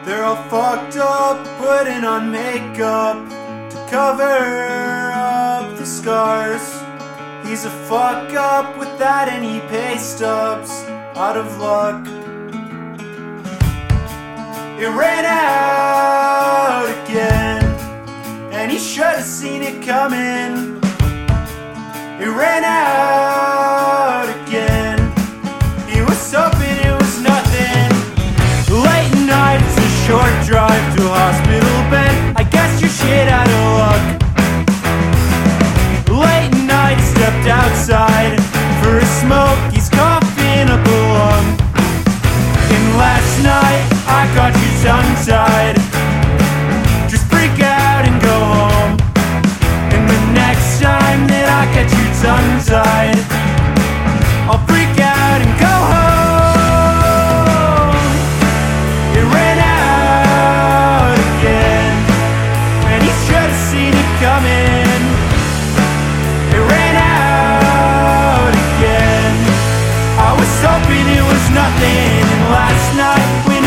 They're all fucked up, putting on makeup to cover up the scars. He's a fuck up without any pay stubs, out of luck. It ran out again, and he should have seen it coming. It ran out again, he was hoping it was nothing. Late night, it's a short drive to a hospital bed. I guess you're shit out of luck. Late night, stepped outside for a smoke. He's coughing up a lung. And last night, I got you tongue-tied. Just freak out and go home. And the next time that I get you tongue-tied,